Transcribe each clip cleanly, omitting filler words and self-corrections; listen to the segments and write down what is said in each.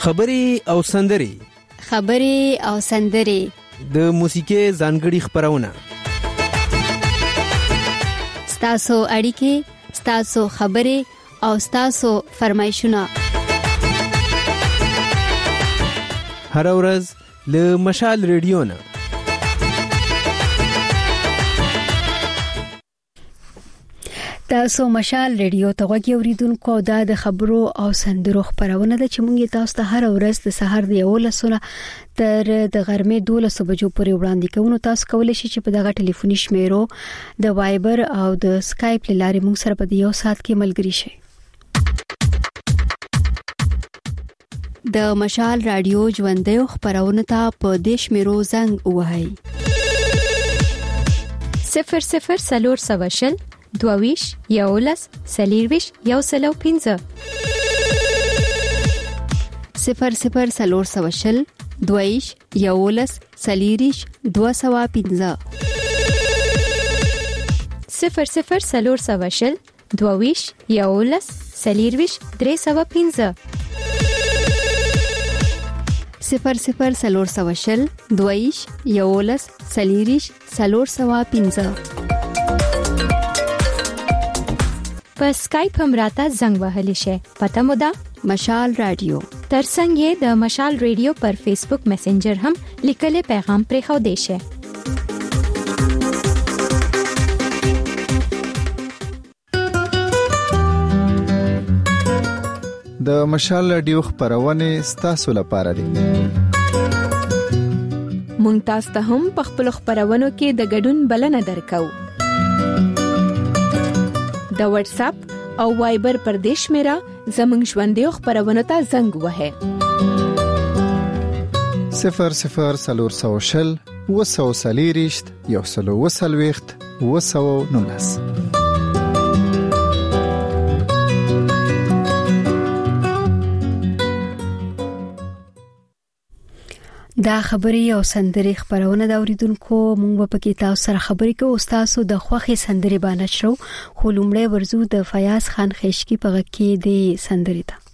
خبري او سندري د موسیقي ځانګړي خبرونه ستاسو اړیکې، ستاسو خبرې او ستاسو فرمایشونه هر ورځ له مشال ریډیو نه تاسو مشال ریډیو ته غوږی اوریدونکو، دا د خبرو او سندرو خبرونه ده چې موږ تاسو ته هر ورځ د سحر د 11 تر د غرمې 12 بجو پورې وړاندې کوو. تاسو کولای شئ چې په دغه ټلیفوني شمیرو د وایبر او د سکایپ لارې موږ سره په یو ساعت کې ملګری شئ. د مشال رادیو ژوندۍ خبرونه ته په دیش میرو زنګ وهاي 00 22 11 سلیرویش یو سلو 15 00 22 11 سلیریش 215 00 22 11 سلیرویش 315 00 22 11 سلیریش 315 په سکایپ هم راته زنګ وهلی شي. پته مو ده مشال رادیو. ترڅنګ د مشال رادیو پر فیسبوک میسنجر هم لیکل پیغام پرې خو دی شي. د مشال رادیو خبرونه ستاسو لپاره دي. مونږ تاسو ته هم په خپل خبرونو کې د ګډون بلنه درکو. د واتس اپ او وایبر پر دیش میرا زمنګ ژوندۍ خبرونه ته زنګ وهه 00 وسوسلیریشت یو سلو وسلويخت وسو نونس. دا خبري او سندري خبرونه دا اوریدونکو مونږ په کې تاسو سره خبرې کوو. تاسو د خوخي سندري باندې شرو خو لومړی ورزو د فیاض خان خشکی په غږ کې د سندري ته.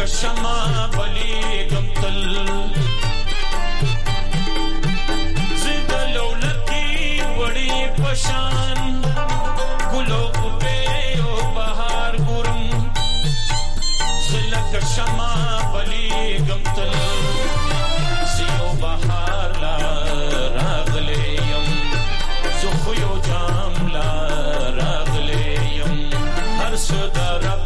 لکه شمع بلیږم تل زه د لولکې وړې په شان ګلو غوټې او بهار ګورم زه لکه شمع بلیږم تل زه یو بهار لا راغلی یم زه خو یو جام لا راغلی یم هر څه د رب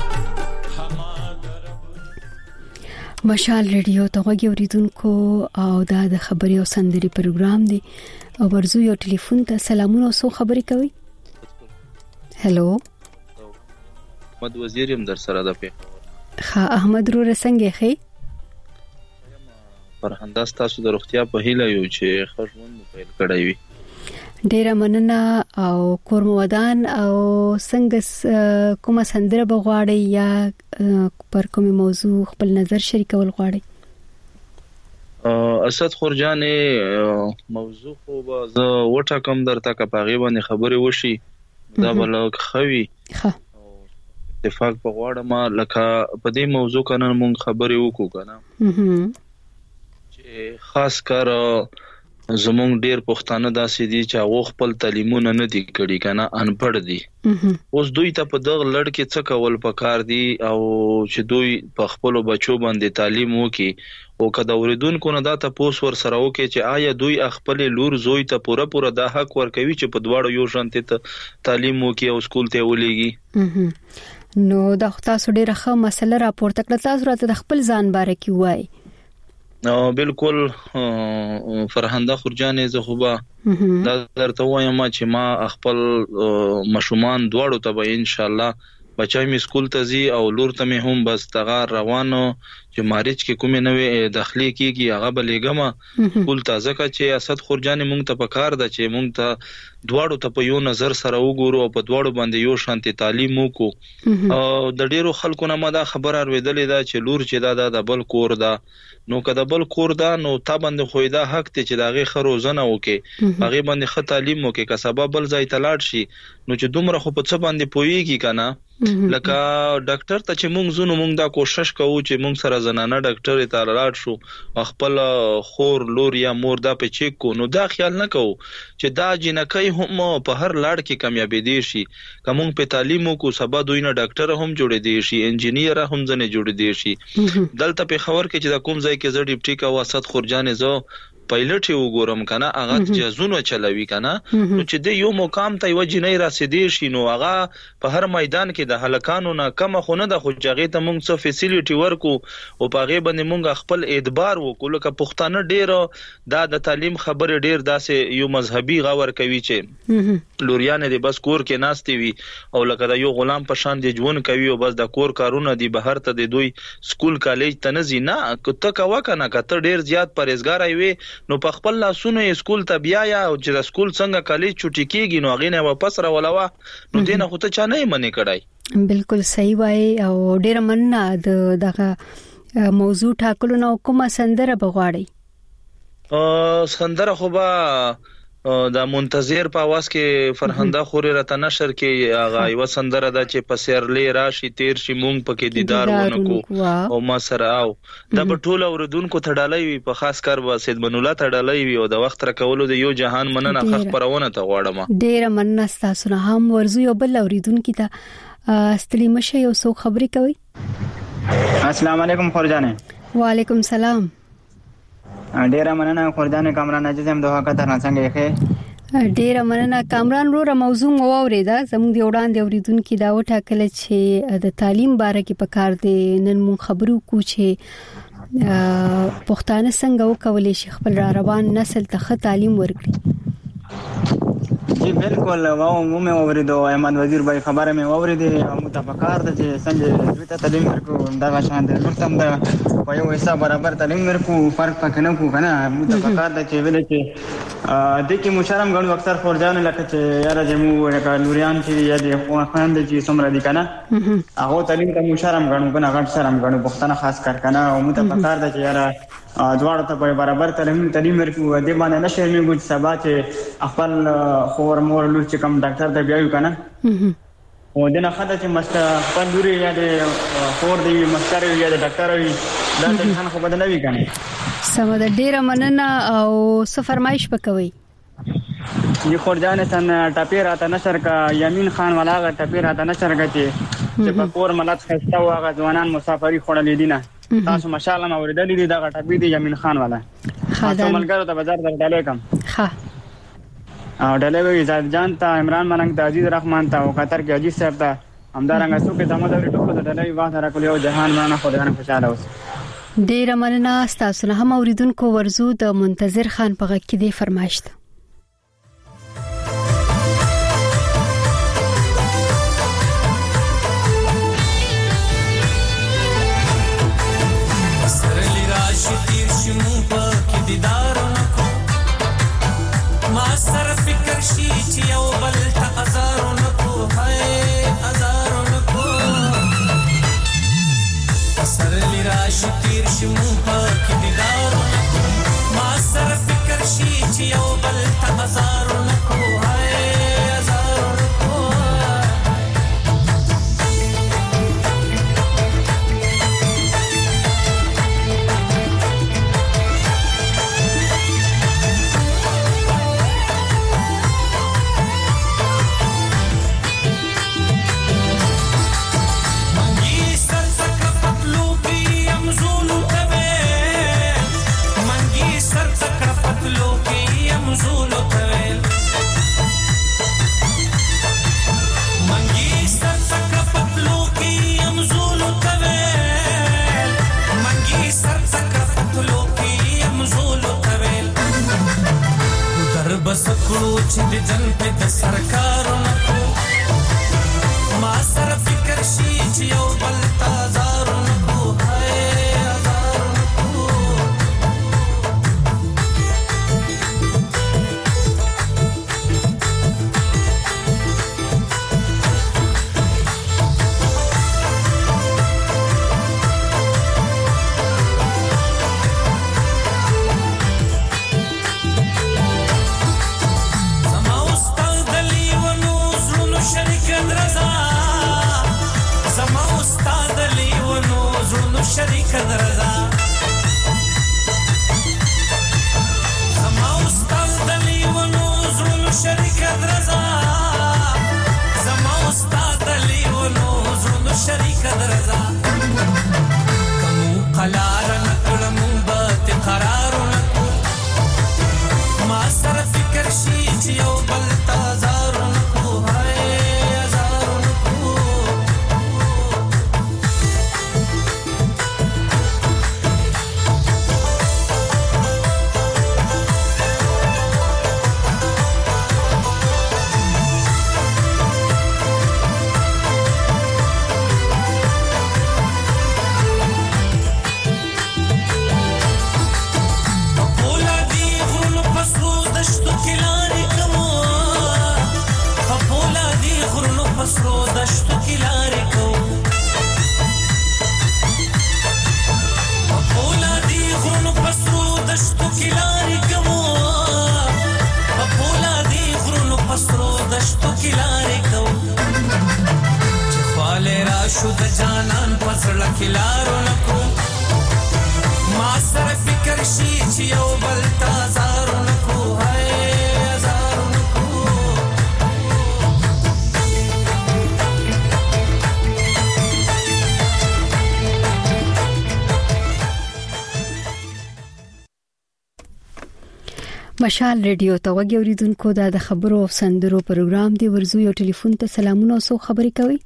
مشال ریډیو ته غوږی اوریدونکو او دا د خبري او سندري پروګرام دی او ورزو یو ټلیفون ته سلامونه او سو خبري کوي. هلو احمد وزیر يم در سره ده په ها احمد رو رسنګي خي فرهنده تاسو د روغتیا په هیله یو چې خښمن موبایل کړی وي. ډیره مننه او کورمودان او څنګه کومه سندره بغواړي یا پر کومه موضوع خپل نظر شریکول غواړي؟ اسد خورجانې موضوع خو به زه وټاکم درته که په هغې باندې خبرې وشي دا به لږ ښه وي. اتفاق به غواړم لکه په دې موضوع که نن مونږ خبرې وکړو که نه چې خاص کار زمونږ ډیر پښتانه داسې دي چې هغه خپل تعلیمونه نه دي کړي کنه انپړ دي. اوس دوی ته په دغه لړ کې څه کول پکار دي او چې دوی په خپل بچو باندې تعلیم وکړي او کله اوریدونکو نه دا تاسو ور سره وکړي چې آیا دوی خپل لور زوی ته پوره دا حق ورکوي چې په دواړو یو شانته تعلیم وکړي او سکول ته ولېږي. نو دا تاسو ډیره ښه مسله راپورته کړه. تاسو راته د خپل ځان باره کې وایي. بالکل فرهنده خورجانې زه خو به دا درته وایم چې ما خپل مشومان دواړو ته به ان شاء الله بچای می سکول ته زی او لور ته می هم بس تغار روانو چې مارچ کې کومې نوې داخلي کیږي هغه به لګم سکول ته ځکه چې اسد خورجانې مونږ ته پکار ده چې مونږ ته دواړو ته په یو نظر سره وګورو او په دواړو باندې یو شانتي تعلیم وکړو. او د ډیرو خلکو نه ما دا خبر اوریدلې ده چې لور چې دا د بل کور ده نو کله بل کور ده نو تا باندې خو دا حق ته چې داغه خروزنه وکي هغه باندې خ تعلیم وکي که سبب بل ځای تلاړ شي نو چې دومره خو په څه باندې پويږي کنه لکه ډاکټر ته چې مونږ زونو مونږ دا کوشش کوو چې مونږ سره زنانه ډاکټر ته لاړ شو خپل خور لور یا مور دا په چیک کو نو دا خیال نه کوو چې دا جنکای هم په هر لاړ کې کامیابی دي شي کوم په تعلیم کو سبا دوی نه ډاکټر هم جوړې دي شي انجینیر هم ځنه جوړې دي شي. دلته په خبر کې چې دا کوم ځای کې زړ ډیپټي کا واسط خورجانې زو پایلټ یو ګورم کنه هغه جزونه چلوي کنه نو چې د یو مقام ته یو جنۍ راسیدي شي نو هغه په هر میدان کې د هلکانو نه کم خو نه د خو جګې ته مونږ څه فیسیلیټي ورکو او په هغه باندې مونږ خپل اعتبار وکړو لکه پښتانه ډیر دا د تعلیم خبره ډیر داسې یو مذهبي غور کوي چې لوریان دي بس کور کې ناشتي وي او لکه د یو غلام په شان دي ژوند کوي او بس د کور کارونه دي بهر ته د دوی سکول کالج ته نه زینا کته کا کنه کته ډیر زیات پرهیزګار وي نو په خپل لاسونو سکول ته بیا یا او چې سکول څنګه کالج چټی کیږي نو غینه واپس راولوا نو دینه خو ته چا نه منې کړای. بالکل صحیح وای او ډیر مننه دغه موضوع ټاکلو نو کومه سندره بغواړي؟ سندره خو با دا منتظر په आवाज کې فرهنده خوري راته نشر کې هغه یو سندره دا چې پسیرلې راشي تیر شي مونږ پکې دیدار ونکو او ما سره او دا په ټوله اوردونکو تړلې وي په خاص کار واسید بن الله تړلې وي او د وخت راکولو د یو جهان مننه خبرونه ته غواړم. ډیر مننه تاسو نه هم ورزو یو بل اوریدونکو ته استلی مشه یو څو خبرې کوي. السلام علیکم خورجانې. وعلیکم السلام. ډیره مننه خورجانې کامران عزیز هم دوه کتر نه څنګه یې ډیره مننه کامران وروره موضوع مو اوریدا زموږ دی وړاندې اوریدونکو دا وټاکل چې د تعلیم باره کې پکار دی نن مو خبرو کو چې پښتانه څنګه وکولای شي خپل را روان نسل ته ښه تعلیم ورکړي. جی بالکل واو مې اوریدو احمد وزیر بھائی خبره مې اوریدې متفقار ده چې څنګه دوی ته تعلیم ورکو دا شان د لورتم دا په یو حساب برابر تعلیم ورکو فرق پکې نه کو کنه متفقار ده چې ویل چې د کې مشرم غنو اکثر خورجان لکه چې یاره جمو لکه لوریان چې یا د خوان د چې څومره دي کنه هغه تعلیم ته مشرم غنو کنه غټ شرم غنو پښتنه خاص کار کنه او متفقار ده چې یاره دواړو ته برابر تعلیم ورکو د باندې نشه موږ سبا چې خپل خور مور لور چې کوم ډاکټر ته بیاو کنه او دنه خاطر چې مست پندوري یا د خور دی مستر یا د ډاکټر وي دا ټینشن خو بدل وی کنه. سم د ډیره مننه او څه فرمایش وکوي. یہ خورجان سن ټاپی راته نشر کا یمین خان ولاغه ټاپی راته نشر کته چې په کور ملت خسته واغه ځوانان مسافری خړلې دي نه تاسو ماشاءالله ما ورېدلې دي دا ټاپی دی یمین خان والا تاسو ملګرو ته بازار ته ډالې کم ها او ډالې وی زاد جان ته عمران ملنګ ته عزیز رحمان ته او قطر کې عزیز صاحب ته همدارنګه څو کې زموږ د ټکو ته ډالې واه سره کول یو جهان باندې خدای خوشاله اوس. ډیره مننه تاسو نه هم اوریدونکو ورزو د منتظر خان په غږ کې دی فرمایش ته. سر فکر شي چې یو بل ته ازارو نکو هاي ازارو نکو سر لراشي تیر شي مون پاک دیدارو ما سر فکر شي چې یو بل ته ازارو نکو هاي ازارو نکو بسکړو چې د جن په د سرکارونو کو ما سره فکر شي چې یو بل تازارونو کو هاي ازارونو کو شریک درزا زما استاد دلی ونو زړونو شریک درزا زما استاد دلی ونو زړونو شریک درزا کوم قلار نکړم بات قرار نکو ما سره فکر شي چې یو بل تازار نکو هاي ازار نکو شو د جانان پسړه کلارو نکو ما سره فکر شي چې یو بل تازارو نکو هاي ازارو نکو مشال ریډیو ته وګورئ اوریدونکو دا د خبرو او سندرو پروګرام دی. ورزو یو ټلیفون ته سلامونه او سو خبرې کوي.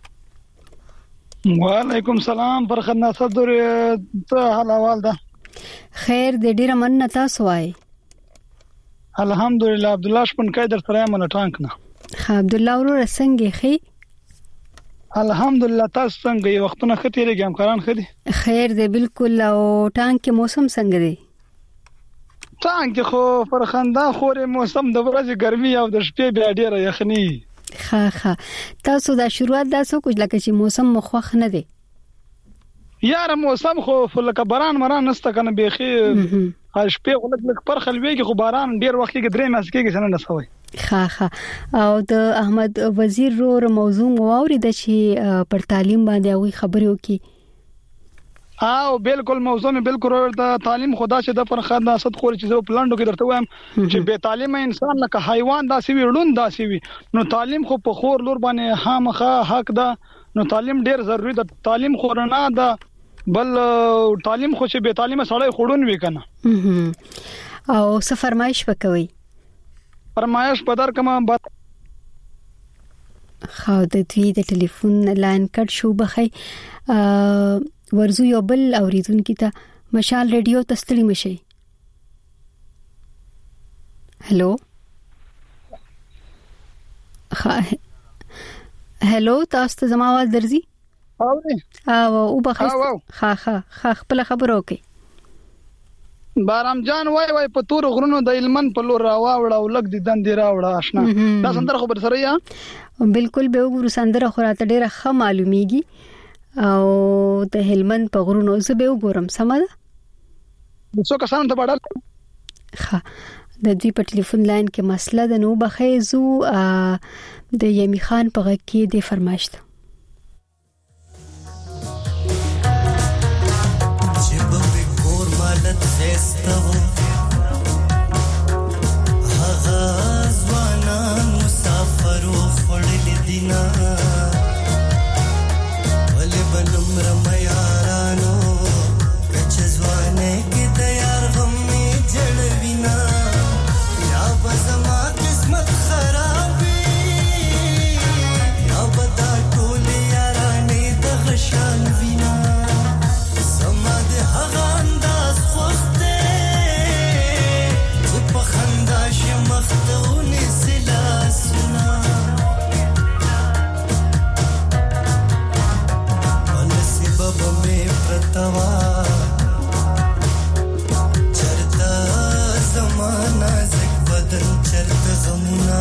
وعلیکم سلام فرخ ناصر ته حوال ده خیر د ډیره مننه تاسو وای. الحمدلله عبد الله شپن کیدر سره مونږ ټانک نه ها عبد الله ورو څنګه خي الحمدلله تاسو څنګه یو وختونه ختیږي همکاران خدي خیر دی بالکل. او ټانک کې موسم څنګه دی؟ ټانک خو فرخنده خورې موسم د ورځې ګرمي او د شپې بیا ډیره یخني. ها تاسو دا شروعات داسو کوج لکه چې موسم مخوخ نه دی یار موسم خو لکه باران مران نسته کنه بيخي شپې ولک پر خلوي کې خو باران ډیر وخت کې درې ماس کې څنګه نسوي خا او د احمد وزیر رور موضوع واورید چې پر تعلیم باندې اوی خبرې وکي. او بالکل موضوع مې بالکل د تعلیم خدا چې د پر خداست خور چې زه پلانډو کې درته وایم چې به تعلیم انسان لکه حیوان داسې وي ړوند داسې وي نو تعلیم خو په خور لور باندې خامخا حق ده نو تعلیم ډیر ضروری ده تعلیم خورنا ده بل تعلیم خو چې به تعلیم سره خورون وی کنه او څه فرمایش وکوي فرمایش په در کما خو د دوی د ټلیفون لاین کټ شو بخي ورزو یو بل اوریدونکو ته مشال ریډیو تستړي مشي. هلو هلو تاسو ته زما आवाज درځي او بخي خپل خبرو کوي. بارام جان وای په تور غرونو د علمن په لور راوړه او لګ دي دندې راوړه آشنا دا سندره خبر سره یا بالکل به وګورو سندره خو راته ډیره ښه معلومیږي او د هلمند په غرونو زه به وګورم سمه ده څو کسان ته پړل ها د دوی په ټلیفون لاین کې مسله ده نو بخیزو د یمی خان په غږ کې د فرمایشت Festival Hagazwana musafaru khudil dina wale banum ramayarano kachzwane ki tayar hum jalvina ya bazama qismat kharabi ya bada tul yarane daghshan vina samad haganda مختونی سلا سنا ونسبب میں پرتوا چرتا زمانہ زک بدن چرت غمنا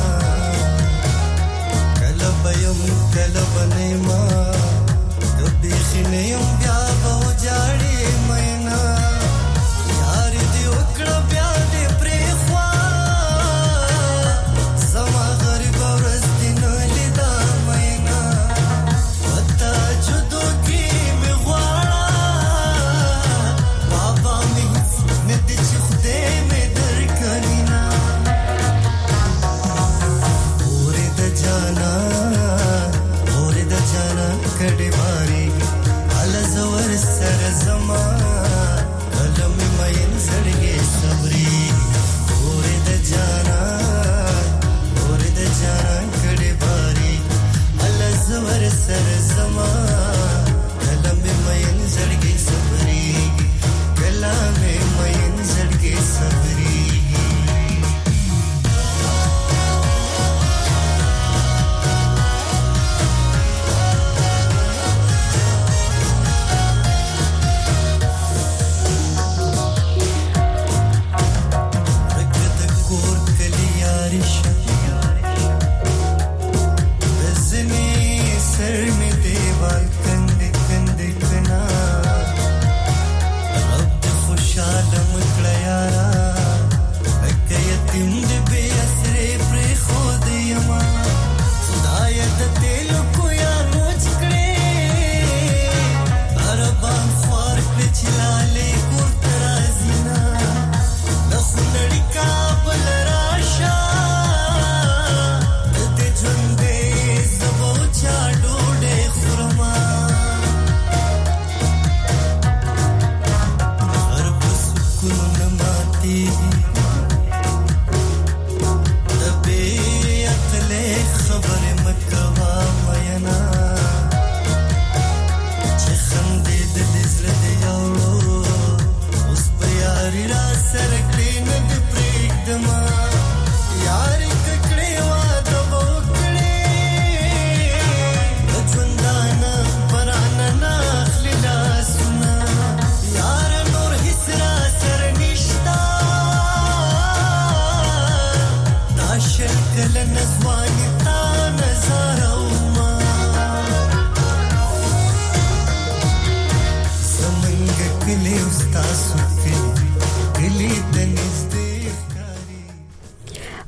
کلب یم کلب نیما کبھی خنیم بیا بہو جاڑی مینا یار دی اکڑا بیا دی پریخوا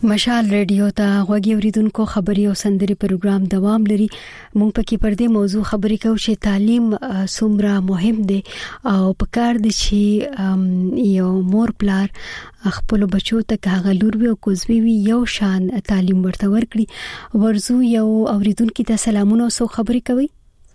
مشال ریډیو ته غوږی اوریدونکو خبري او سندري پروګرام دوام لري. مونږ پکې پر دې موضوع خبرې کوو چې تعلیم څومره مهم دی او پکار دي چې یو مور پلار خپل بچو ته هغه لور وي او کوزوي وي یو شان تعلیم ورته ورکړي. ورزو یو اوریدونکو ته سلامونه او خبرې کوي.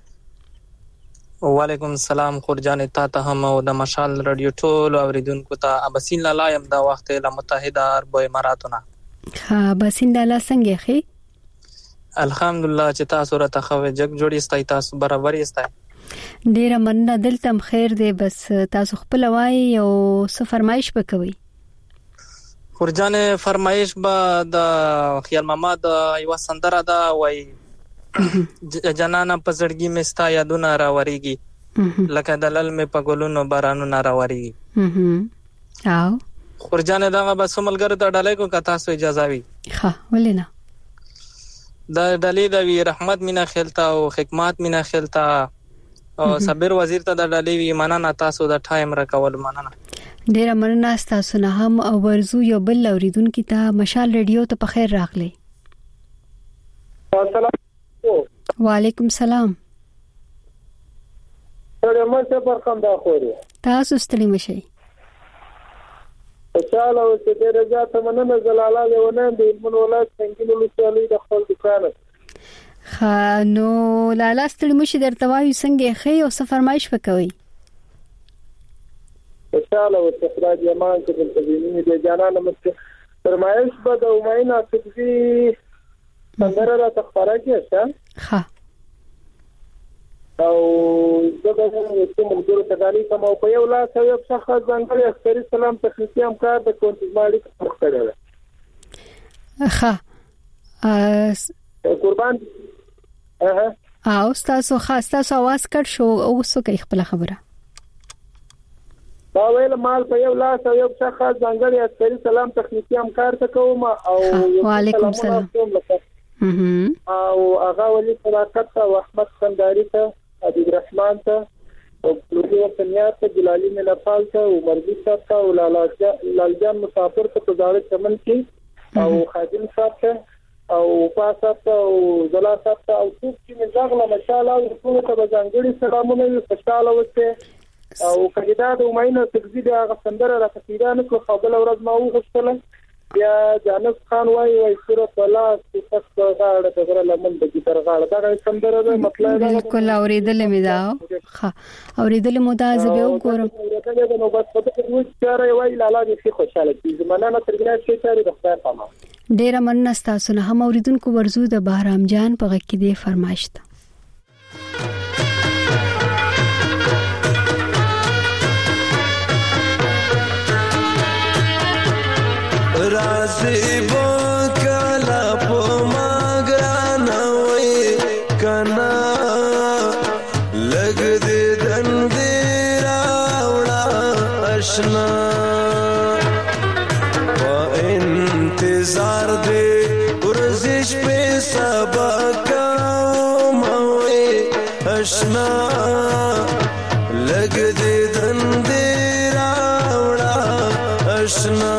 وعلیکم السلام خورجان ته هم او د مشال رادیو ټول اوریدونکو ته ابسین لاله يم دا وخت له متحده عرب اماراتونه. ها ابسین لاله څنګه خي؟ الحمدلله چې تاسو را ته خو جګ جوړی استای تاسو برابر استای. ډیره مننه دلته خیر دی بس تاسو خپل وای او څه فرمایش وکوي. خورجان فرمایش به د خیال ماما د یو سندره دا وای جنانا پزړګي مستا یادونه راوريږي لکه دلل می په ګلونو بارانونه راوريږي. او خورجان دا بس ملګری ته ډالۍ کو کتا سو اجازه وي. ها ولینا دا ډالۍ د وی رحمت مینا خلتا او حکمت مینا خلتا او صبر وزیر ته د ډالۍ وی مننه تاسو د ټایم را کول مننه. ډیره مننه تاسو نه هم او ورزو یو بل اوریدونکو ته مشال ریډیو ته په خیر راغلی. السلام وعلیکم السلام. ډیره مننه پر کوم دا خوري تاسو ستړي مشئ. چاله او چې ډیره زیاته مننه زلاله ونه د علم ولایت څنګه لوستلې د خپل دکان. خا نو لاله ستړي مشي درته وایو څنګه خي او څه فرمایش وکوي. چاله او چې خدای دې مان کې د تدویني د جانانه مست فرمایش به د امینه تدوی څنګه را تخره کېسه. ها او دغه چې موږ ته غالي کوم او په یو لاس یو شخص ځانګړي عسکري سلام تخنیکی همکار د کونټمالي مختلف ده. ها قربان او تاسو خاصه आवाज کټ شو او څه کوي خپل خبره. دا ویل مال په یو لاس یو شخص ځانګړي عسکري سلام تخنیکی همکار ته کوم او وعلیکم السلام. او هغه ولي صداقت او احمد خنداری ته عبد الرحمن ته او لوري وطنيات ته جلالي ملفال ته عمر بي صاحب ته او لالجان مسافر ته په ځاړه چمن کې او خادم صاحب ته او پاسه ته او زلا صاحب ته او څوک چې مزاغله مشاله او ټول ته بځانګړي سلامونه وي خوشاله وسته او کاندید امینه تکزید هغه سندره را تفیدان کو خپل ورځ ما وغوښتله بیا جانب خان وای صورت ولا چې تاسو غاړه دغه لمن د ګیتار غاړه دا سندره ده مطلب بالکل اوریدل مې دا ها اوریدل مو دا زبې وګورم نو بس په دې چاره وای لاله دې خوشاله کیږي مننه ترګنه شي چاره د خپل پامه. ډیره مننه تاسو نه هم اوریدونکو ورزو د بهرام جان په غږ کې دې فرمایش ته. رازی بکلا پو ماگرانا وی کنا لگ دی دندی راوڑا اشنا پا انتظار دی ورزش پہ سبکاو موی اشنا لگ دی دندی راوڑا اشنا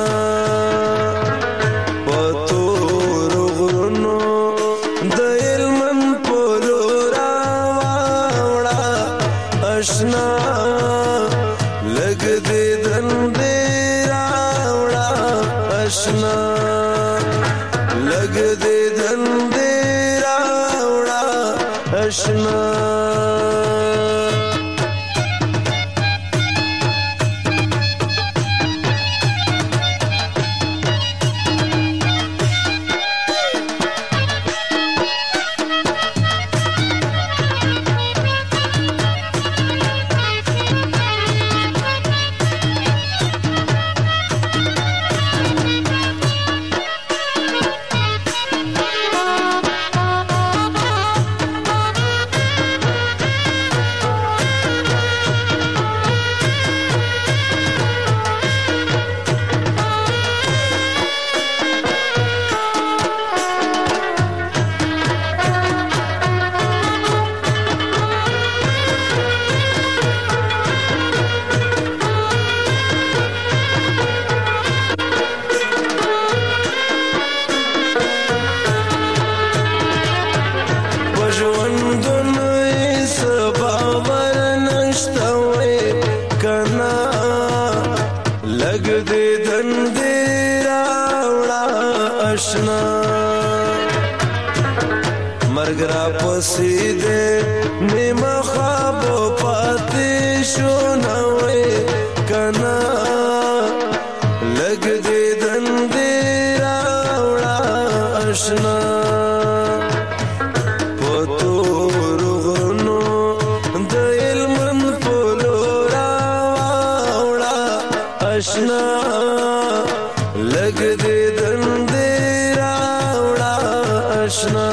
خوسیده نیمه خواب و پاتی شونوی کنا لگ دیدن دی راوڑا اشنا پتور غرنو د علمن پلو راوڑا اشنا لگ دیدن دی راوڑا اشنا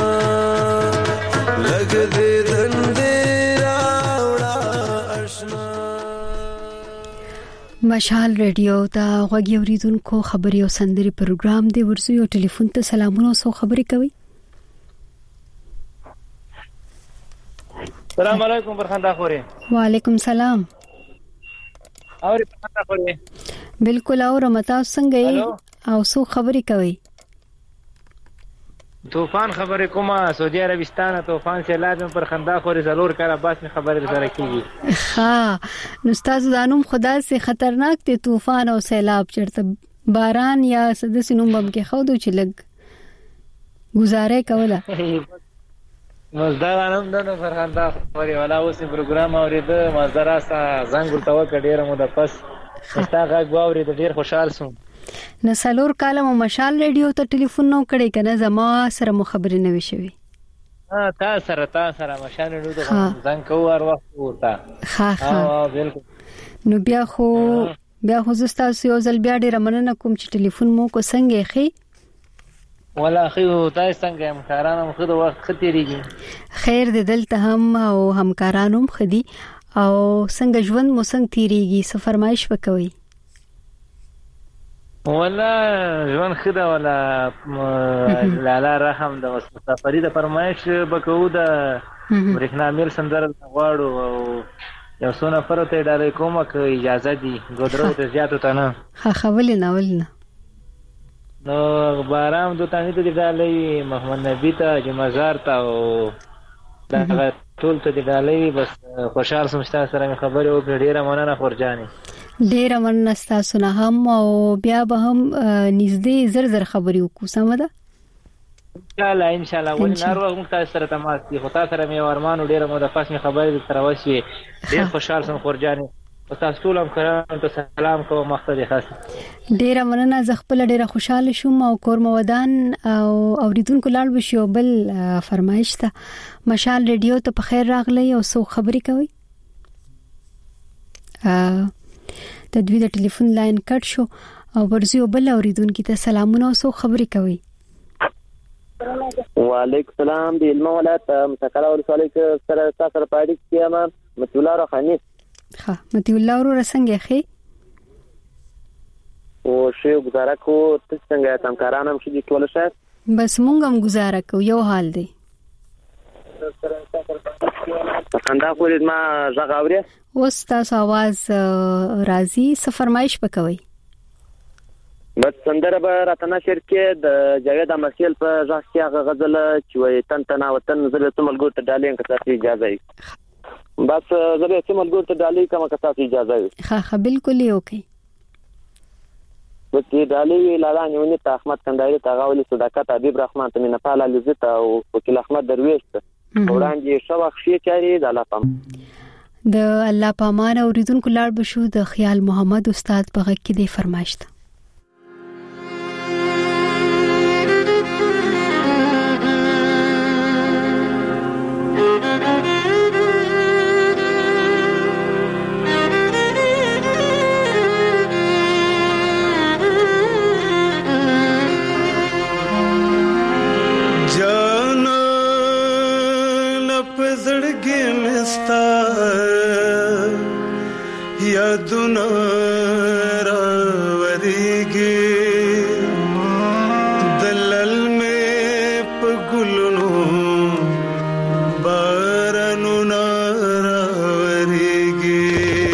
لگ دیدن دی راوڑا اشنا. مشال ریډیو دا غوږی اوریدونکو خبري او سندري پروګرام دی. ورسو یو ټلیفون ته سلامونه او خبري کوي. السلام علیکم برخنده خوري. وعلیکم سلام. اور برخنده خوري. بالکل اور متا څنګه یې او سو خبري کوي. طوفان خبرې کومه سعودي عربستان طوفان سیلاب پر خندا خوري ضرور کړه بس می خبرې سره کیږي. ها نو تاسو دانوم خدا سے خطرناک دی طوفان او سیلاب چرته باران یا سدس نوم بم کې خودو چې لګ گزارې کوله. مزدار انم دنه فرخنده خوري ولا اوس پروګرام اوریده مزدار سره زنګ ورته وکړ مو د پس ستا غږ واورید ډیر خوشاله سوم. نو سلور کاله مو مشال ریډیو ته ټلیفون نو کړی کنه زما سره مو خبرې نه وشوي. تا سره مشال ریډیو ته ځان کو ور وخت ورته. ها بالکل. نو بیا خو زستا یو ځل بیا ډیر مننه کوم چې ټلیفون مو کو څنګه خي. ولا خو تاسو څنګه همکارانو خو د وخت ختیریږي. خیر دې دلته هم او همکارانو خدي او څنګه ژوند مو څنګه تیریږي څه فرمایش وکوي. ولا ژوند خدا ولا لالا رحم د مسافری د فرمایش بکو د برېښنا میل سندره غواړو او یو څو نفر ته ډالې کومه که اجازه دي ګودرو ته زیاتو ته نه ولې نه نو بارام دو تانی ته ډالې محمد نبی ته جمعزار ته او دا ټول ته ډالې بس خوشحال سم سره خبرې وکړې ډیره مننه خورجانې. ډیر مننه تاسو نه هم او بیا به هم نږدې زر خبرې وکړو سم ده ان شاء الله ولې نارو موږ تاسو سره تماس دي خو تاسو سره مې ارمان ډیر مو د پاس مې خبرې تر وشي ډیر خوشحال سم خورجانې او تاسو ټول هم کرام ته سلام کوم مقصد خاص ډیر مننه زه خپل ډیر خوشاله شوم او کور مودان او اوریدونکو لاړ بشو بل فرمایش ته مشال ریډیو ته په خیر راغلی او سو خبرې کوي. تدوی د ټلیفون لاین کټ شو او ورزيو بل اوریدونکو ته سلامونه او سو خبرې کوي. وعلیکم السلام د علم ولایت متکلا ولسوالۍ سره تاسو پاړی کیما متي الله روحاني. ها متي الله ورسنګ خي او شی گزاره کو څنګه تم کارانم شي ټول شه بس مونږ هم گزاره کو یو حال دی. خندا خورید ما زغاوري اوس تاسو आवाज راځي څه فرمایش وکوي. بس سندره به راتنه شرکه د جاوید امرخیل په ځخ کې غزل چې وي تن تنا وطن زله تمل ګور ته ډالې که تاسو اجازه وي بس زله تمل ګور ته ډالې کوم که تاسو اجازه وي. ها بالکل اوکي. بس ډالې لاله نیونی ته احمد کندایي ته غاولي صداقت حبیب رحمان ته نه پاله لزت او وکیل احمد درویش ته وړاندې شوخ شي چاري د الله پام د الله پامان اوریدونکو لاړ بشو د خیال محمد استاد په غږ کې دی فرمایش ته. یادونه راوریږي دلل مې په ګلونو بارانونه راوریږي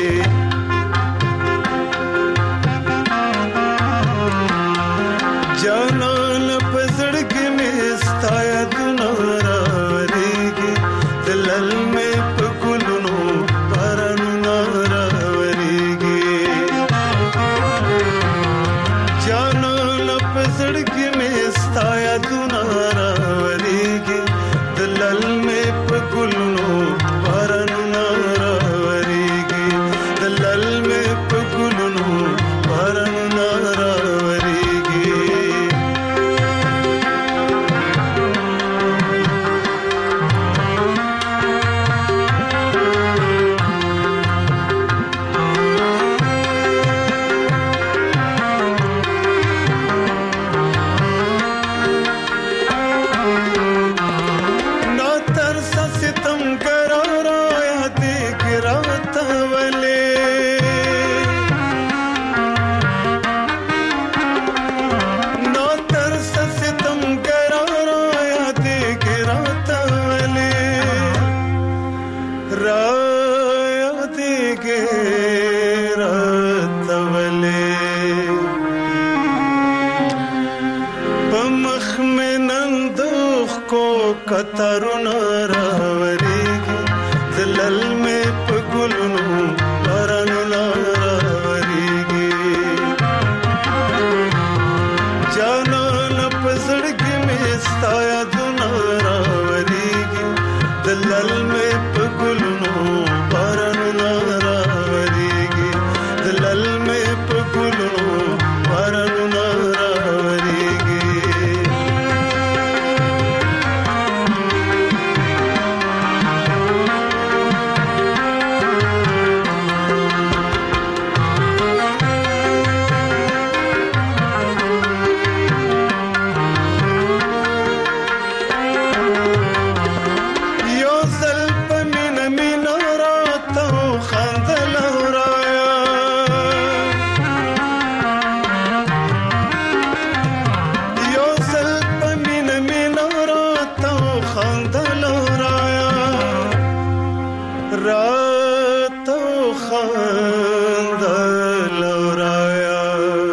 جانان په زړګي مې ستا یادونه راوریږي دلل مې په ګلونو بارانونه راوریږي خاندل اورایا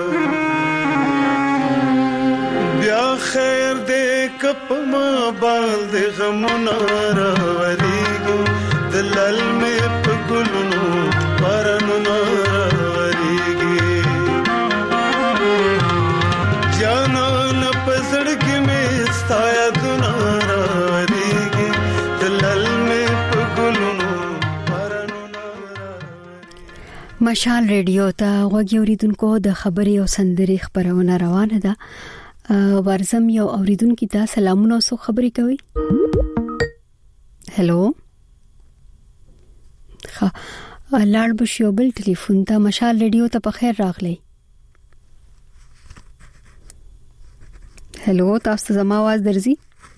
بیا خیر دې کپ ما بال دې غمونه راوريږي دلل مې په ګلونو پرنو راوريږي جانا نه پزړګي مې ستایا دنا راوريږي دلل مې په ګلونو مشال ریډیو ته غوږی اوریدونکو د خبري او سندري خبرونه روانه ده ورزم یو اوریدونکو ته سلامونه او خبري کوي هلو ها لاړ بشو بل ټلیفون ته مشال ریډیو ته په خیر راغلی هلو تاسو ته زما आवाज درځي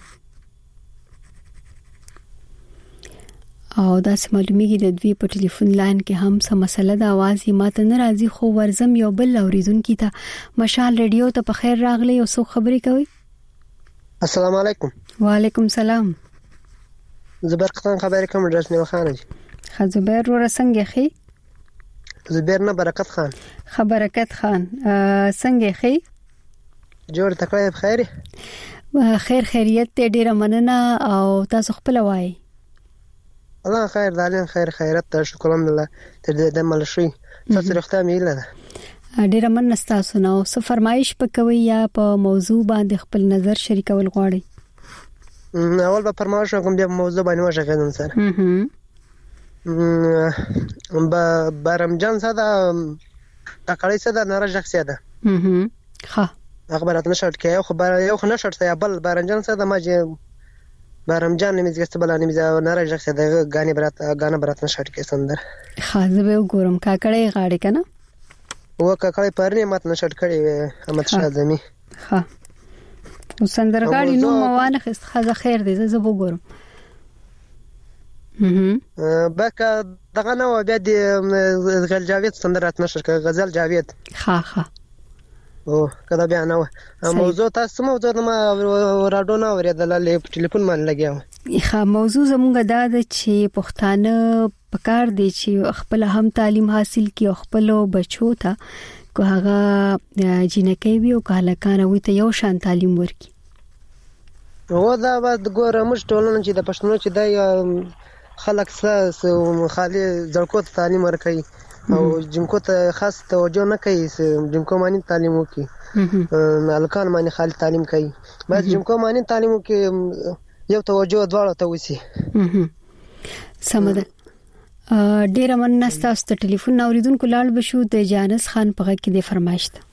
او دا سمالومیږي د دوی په ټلیفون لاین کې هم څه مسله د आवाज یې ماته نه راځي خو ورزم یو بل اوریدونکو ته مشال ریډیو ته په خیر راغلی او څو خبري کوي السلام علیکم وعلیکم سلام زبیر خان خبرې کوم درس نه خانه زبیر ور څنګه خي زبیر نه برکت خان برکت خان څنګه خي جوړ تکلیف بخیر خیر خیریت ته ډیره مننه او تاسو خپل وایي الله خیر دالین خیر خیرت ته شکر الحمدلله تر دې د ملشي تاسو رښتا میله ده ډیره مننه تاسو نو څه فرمایش پکوي یا په موضوع باندې خپل نظر شریکول غواړي اول به فرمایش کوم بیا موضوع باندې وشکم سره برمجان صدا تکړی صدا نارجه صدا ها خبرات نشرت کې خبر یو خو نشرت یا بل برمجان صدا ما برمجان نمیزګست بل نمیزه نارجه صدا غانه برات نشرت کې سندر خاصه به ګورم کاکړې غاړي کنه و کاکړې پرنه مات نشرت کړي احمد شاه زمي ها سندر غاړي نو موانه خزه خیر دې زه وګورم بکه دغه نو بیا د غزل جاوید سندرات نشر کړ غزل جاوید ها او کدا بیا نو موضوع تاسو موضوع ما راډونه اوریدل په ټلیفون باندې لګیاو ښه موضوع زموږ دا د چې پښتانه پکار دي چې خپل هم تعلیم حاصل کړي او خپل بچو ته کو هغه جنکې وي او کله کانه وي ته یو شان تعلیم ورکړي و دا د ګور موږ ټولنه چې د پښتنو چې د خلک خالي ځړکو ته تعلیم ورکړي او جنکو ته خاص توجه نه کوي جنکو معنی تعلیم وکړي الکان معنی خالي تعلیم کوي بس جنکو معنی تعلیم وکړي یو توجه دواړه ته وسی سمده ډیره مننه تاسو ته ټلیفون اوریدونکو لاړ بشو د جانس خان په غږ کې د فرمایش ته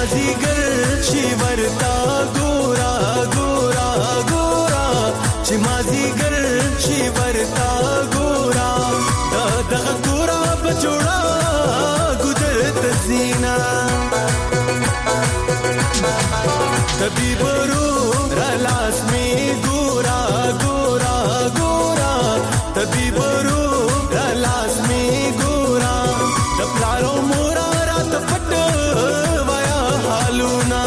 مازیګر شي ورتا ګورا ګورا ګورا چې مازیګر شي ورتا ګورا دغه ګورا بچوړا ګذرت زینا طبيب رو رلاس می ګورا ګورا ګورا طبيب رو رلاس می ګورا د پلارو مورا رات پټ وایا حالونا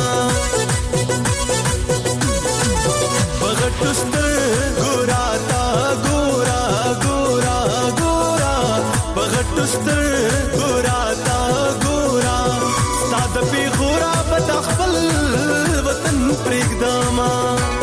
بغټست ګورا تا ګورا ګورا ګورا بغټست ګورا تا ګورا ستاد په غورا بتخفل وطن پرېږدما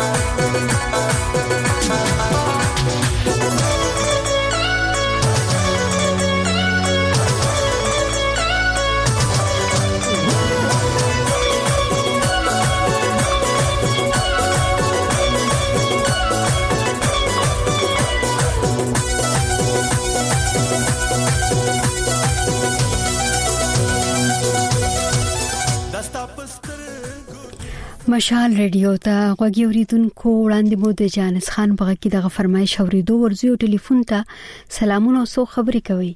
مشال ریډیو ته غوږی اوریدونکو وړاندې مو د جانس خان په کې دغه فرمایش اوریدو ورزیو ټلیفون ته سلامونه او سو خبرې کوي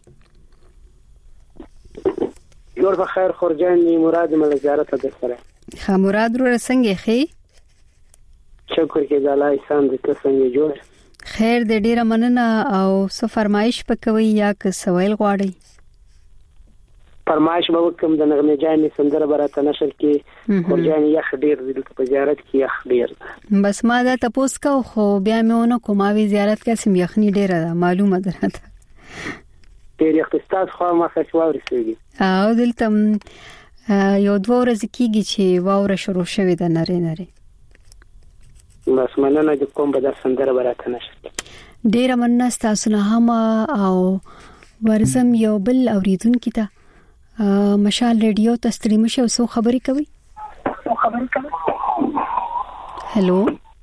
جوړ بخیر خورجاني مراد مل زیارت ده سره ها مراد رو څنګه خې شکر کې زالای سم دې څنګه جوړ خیر دې ډیره مننه او سو فرمایش پکوي یا که سوال غواړي فرمایش به وکم د نغمه جاني سندره براته نشر کې خورجاني یخ ډیر دې په زیارت کې یخ ډیر بس ما دا تاسو کو خو بیا مې کوماوي زیارت کې سم یخني ډیره معلومه درته ډیر اختصاص خو ما خښواوري سيږي او دلته یو دوه ورځې کېږي چې واوره شروع شوې ده نری بس مننه د کوم به د سندره براته نشر ډیره مننه تاسو نه هم او ورزم یو بل اوریدونکو ته مشال ریډیو ته ستړي مشه او سو خبرې کوي هلو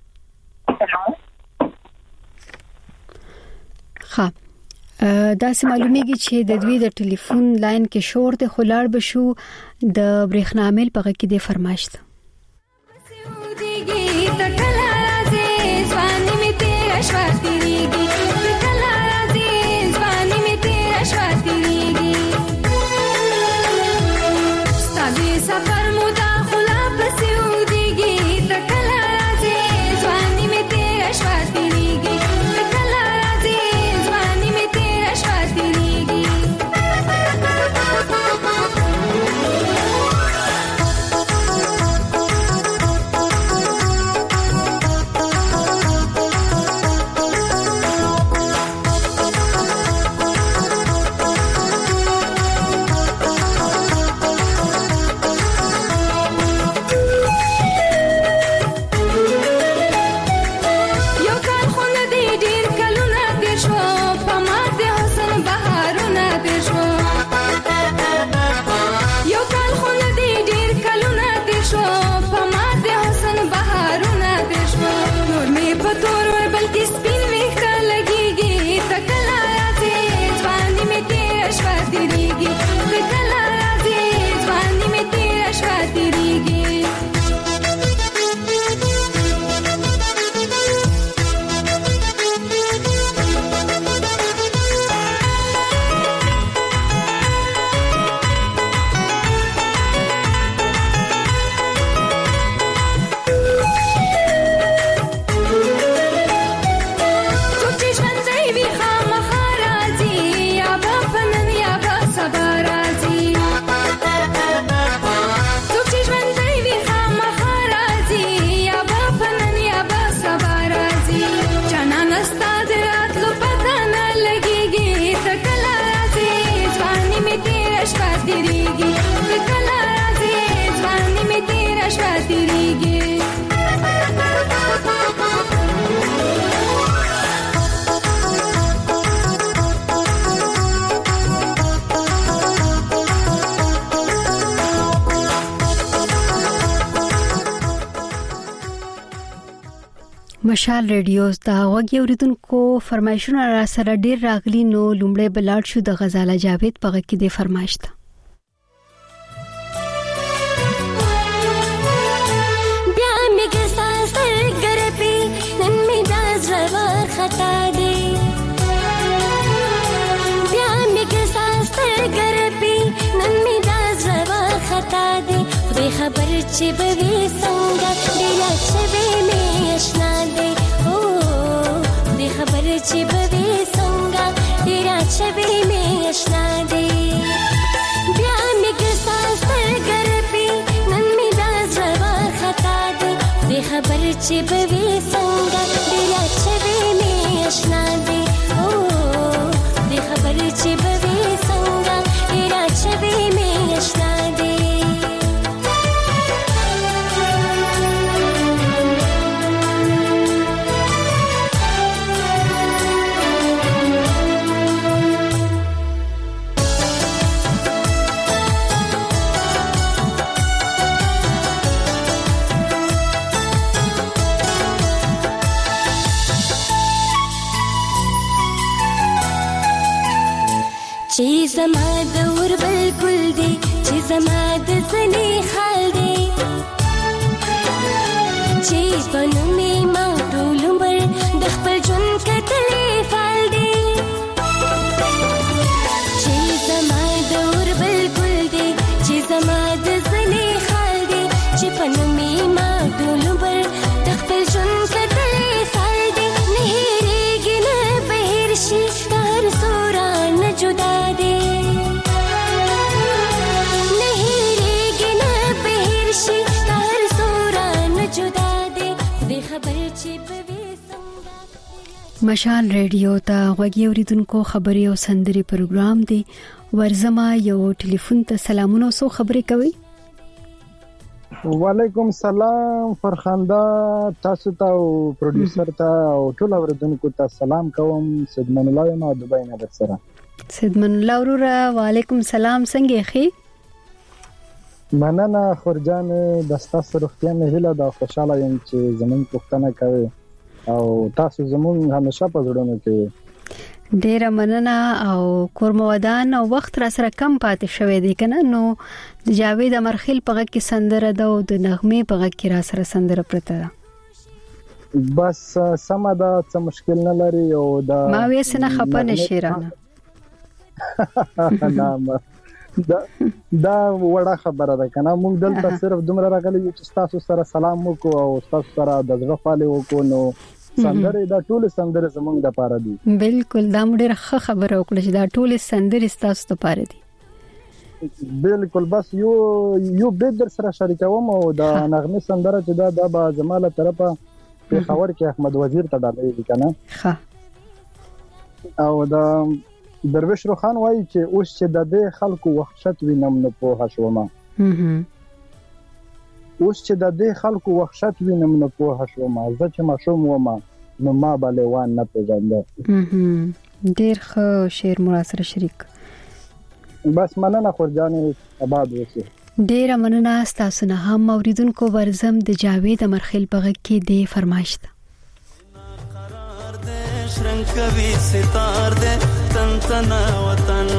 ها دا سه معلومیږي چې د دوی د ټلیفون لاین کې شور د خلار بشو د برېښنامل په کې د فرمایشت सफर मुदा खुला पसिउदीगी तकला राजे जवानी में तेरा श्वातिरीगी तकला राजे जवानी में तेरा श्वातिरीगी مشال ریډیو دا وګي اوریدونکو فرمایشونه را سره ډیر راغلي نو لومړی بلاړ شو د غزاله جاوید په کې د فرمایشت خبر چې به وي څنګه ډېره شوې مې اشنا دی دې خبر چې به وي څنګه ډېره شوې مې اشنا دی بیا مې ګساس سترګرپي نن مې دا زړه خطا دی دې خبر چې به وي څنګه ډېره شوې مې اشنا دی دې خبر چې به وي څنګه ډېره شوې مې اشنا دی چې زما د ور بلکل دی چې زما د زنی خال دی چې پنو می ما ټول عمر د خپل ژوند کتلې فال دی چې زما د ور بلکل دی چې زما د زنی خال دی چې پنو می ما ټول عمر د خپل ژوند کتلې فال دی نه هېرېږي نه بهر شي هر سورا نه جدا مشال ریډیو ته غوږی اوریدونکو خبري او سندري پروګرام دی ورزما یو ټلیفون ته سلامونه او خبري کوي وعلیکم سلام فرخنده تاسو ته او پروډوسر ته او ټول اوریدونکو ته سلام کوم سیدمن الله ما دوبای نه درسره سیدمن الله ورو وعلیکم سلام څنګه یې مننه خورجان د تاسو روغتیا نه هیله دا خوشاله یم چې زمون پښتنه کوي او تاسو زمون همیشه په زړونو کې ډیر مننه او کورمودان او وخت را سره کم پاتې شوې دي کنه نو جاوید امرخیل په غږ کې سندره ده او د نغمه په غږ کې را سره سندره پرته ده بس سم ده څه مشکل نه لري او دا ما وېس نه خپه نشي رانه دا وړه خبره ده کنه موږ دلته صرف دومره راغلي چې تاسو سره سلام وکړو او تاسو سره د زړه خاله وکړو نو سندره دا ټول سندره زمونږ د پاره دي بالکل دا موږ ښه خبره وکړه چې دا ټول سندره تاسو ته پاره دي بالکل بس یو به در سره شریکوم او دا نغمه سندره چې دا به زماله طرفه په خبر کې احمد وزیر ته ډالې کنه ښه او دا درویش روخان وایي چې اوس چې د دې خلکو وحشت وینم نه پوه شوم اوس چې د دې خلکو وحشت وینم نه پوه شوم زه چې ماشوم وم نو ما بلوان نه پیژاندم ډیر ښه شعر مو سره شریک بس مننه خورجانې آباد اوسئ ډیر مننه تاسو نه هم اوریدونکو ورزم د جاوید امرخیل په غږ کې د فرمایش ده شرنګ کوي ستار دې تن تنا وطن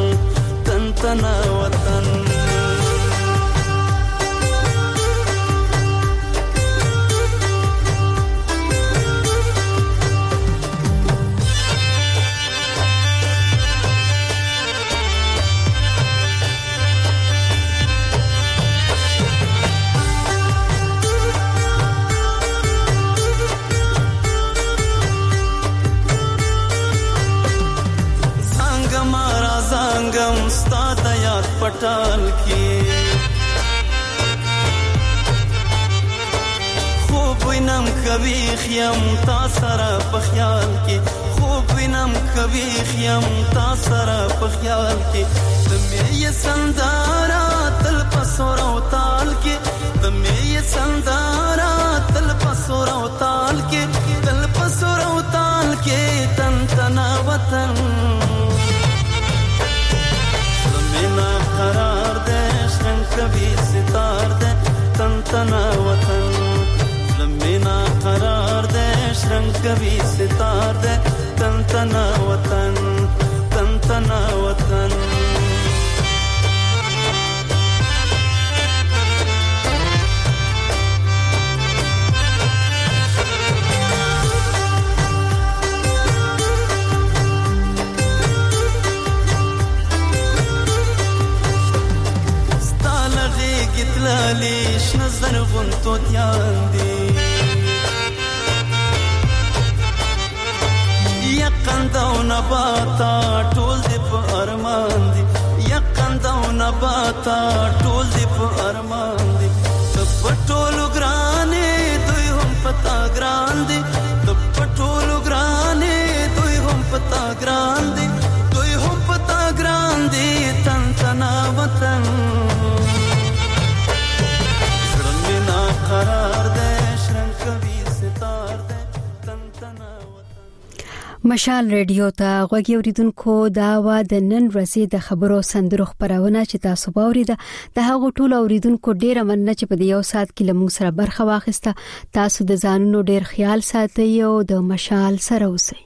زنګم ستا د یاد پټال کې خوب وینم کوي خیم تا سره په خیال کې خوب وینم کوي خیم تا سره په خیال کې د مې سندارا تل پسور او تال کې د مې سندارا تل پسور او تال کې تل پسور او تال کې تن تنا وطن قرار دے شرنگ کبھی ستار دے تن تنا وطن لمینا قرار دے شرنگ کبھی ستار دے تن تنا وطن نظر غنتو دیان دی یقنده و نباتا ټول دی په ارمان دی یقنده و نباتا ټول دی په ارمان دی په ټولو ګرانې دوی هم پتا ګران دی په ټولو ګرانې دوی هم پتا ګران دی دوی هم پتا ګران دی تن تنا وطن شرمنا قرار دے شرن کبھی ستار دے تن تنا مشال ریډیو ته غوږی اوریدونکو دا و د نن ورځې د خبرو سندرو خبرونه چې تاسو باوریده د هغو ټولو اوریدونکو ډیره مننه چې په دې یو سات کې لمون سره برخه واخیسته تاسو د ځانونو ډیر خیال ساتئ او د مشال سره اوسئ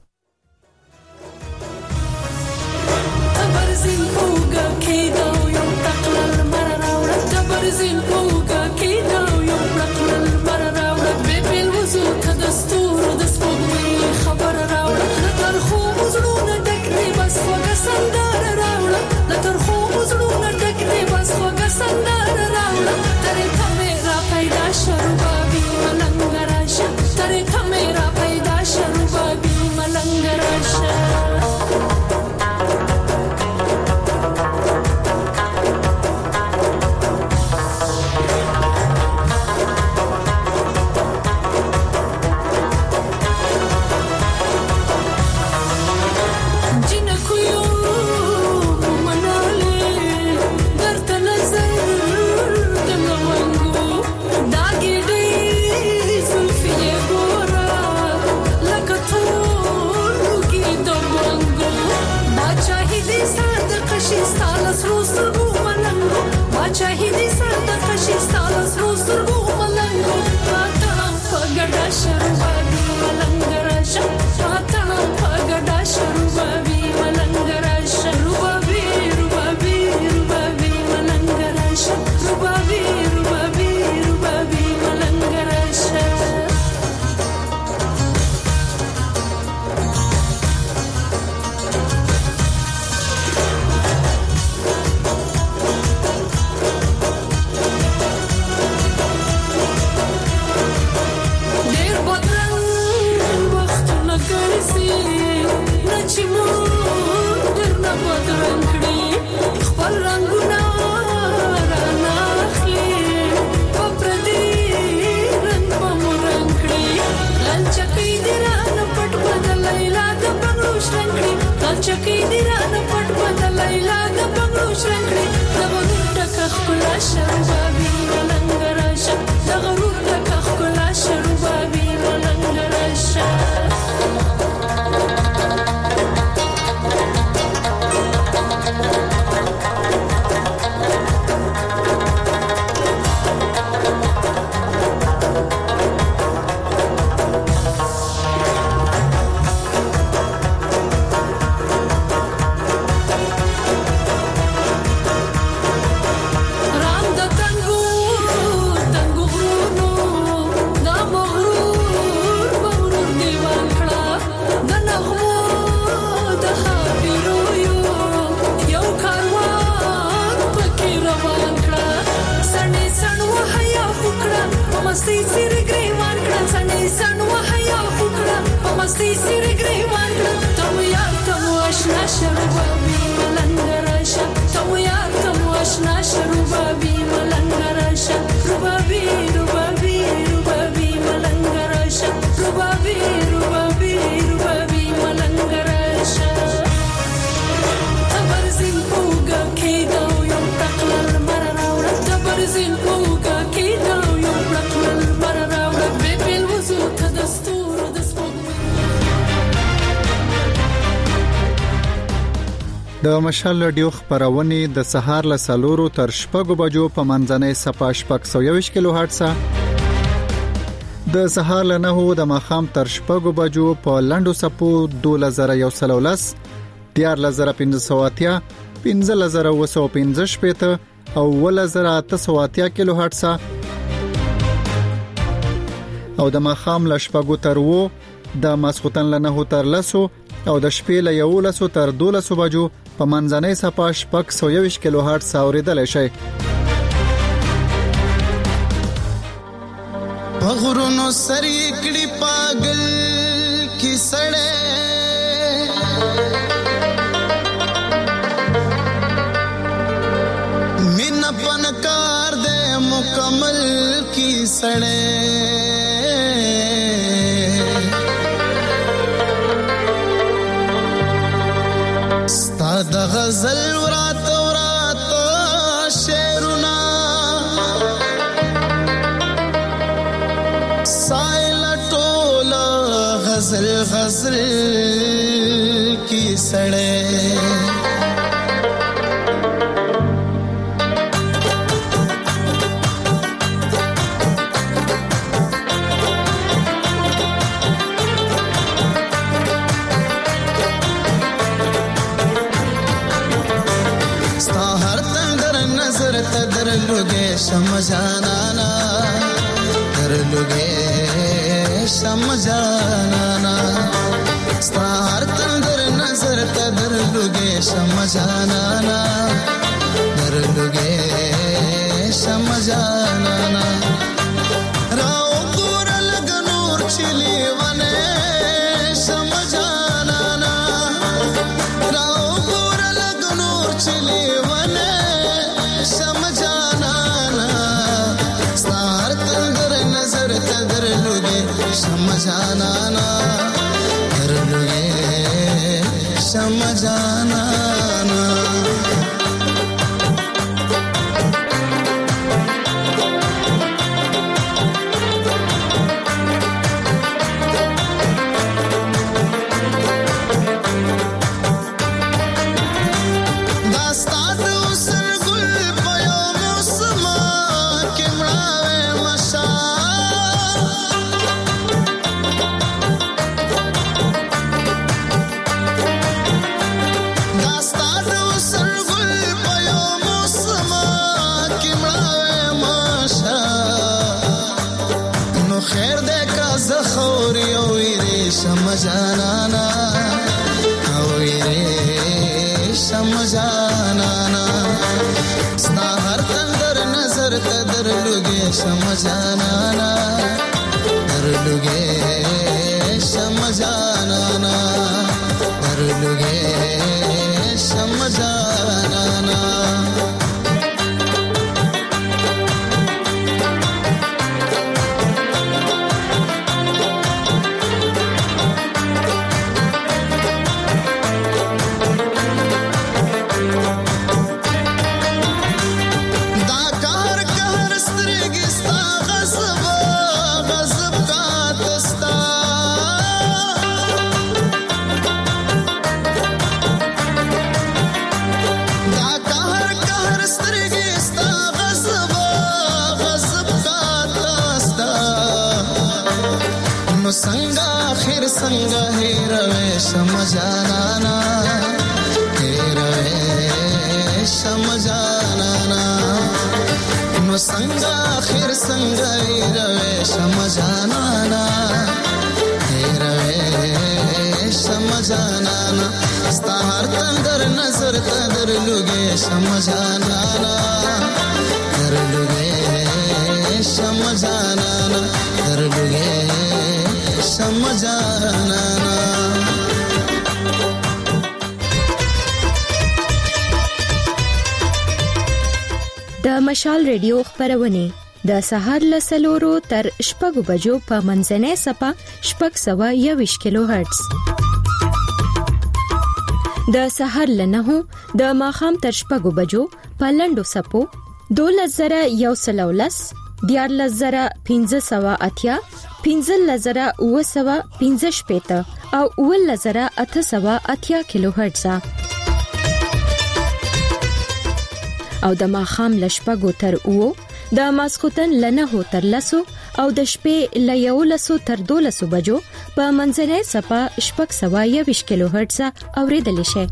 د مشال رادیو خبرونه د سهار له 4 تر 6 بجو په منځنۍ صفه شپږ 120 کیلو هرتز د سهار له 9 د ماخام تر 6 بجو په لنډو صفو 2113 14580 15515 او 1880 کیلو هرتز او د ماخام له 6 تر 9 د ماسختن له 9 تر 10 او د شپې له 11 تر 12 بجو په منځنۍ صفه شپږ 120 کیلو هرتز اوریدل شي پغرونو سری کړي پاگل کی سړې مینا پنکار دے مکمل کی سړې ستا د غزل ورات ورات شعرنا سایل ټوله غزل غزل کی سړې शम जाना कर लुगे शम जाना स्तार तंदर नजर तदर लुगे शम जाना कर लुगे शम जाना राव दूर लगनूर चिली वने शम जाना राव दूर लगनूर चिली वने शम समझाना कर लुगे समझाना समझाना समझाना स्ता हर तंदर नजर तदर लुगे समझाना कर लुगे समझाना कर लुगे समझाना संगा आखिर संगा हे रवे समझाना हे रवे समझाना नो संगा आखिर संगा हे रवे समझाना हे रवे समझाना स्ता हर तंदर नजर तदर लुगे समझाना कर लुगे समझाना कर लुगे समझाना د مشال ریډیو خبرونه د سهار له 4 تر 6 بجو په منځنۍ صفه 621 کیلو هرتز د سهار له 9 د ماخام تر 6 بجو په لندو صفو 2113 14580 15015 او 11880 کیلو هرتز او د ماخام لشپګو تر او د ماسختن لنه تر لسو او د شپې ل 11 تر 12 بجو په منځنۍ صفه 621 کیلو هرتز اوریدل شي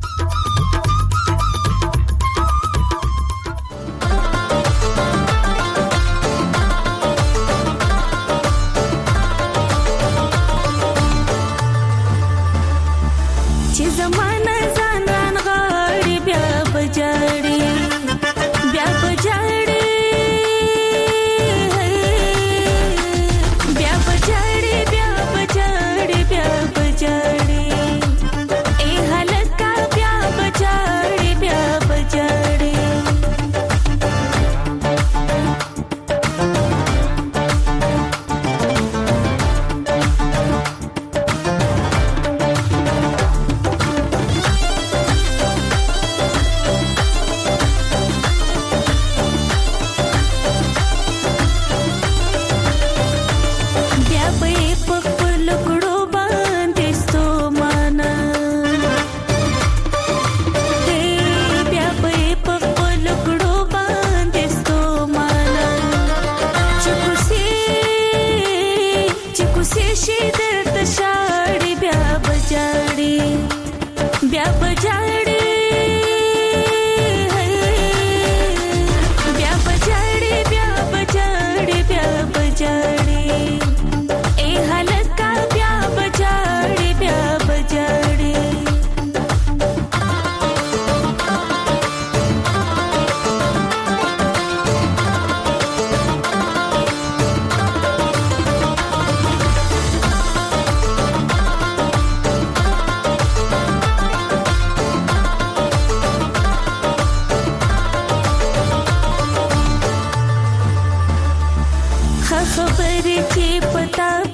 खबर के पता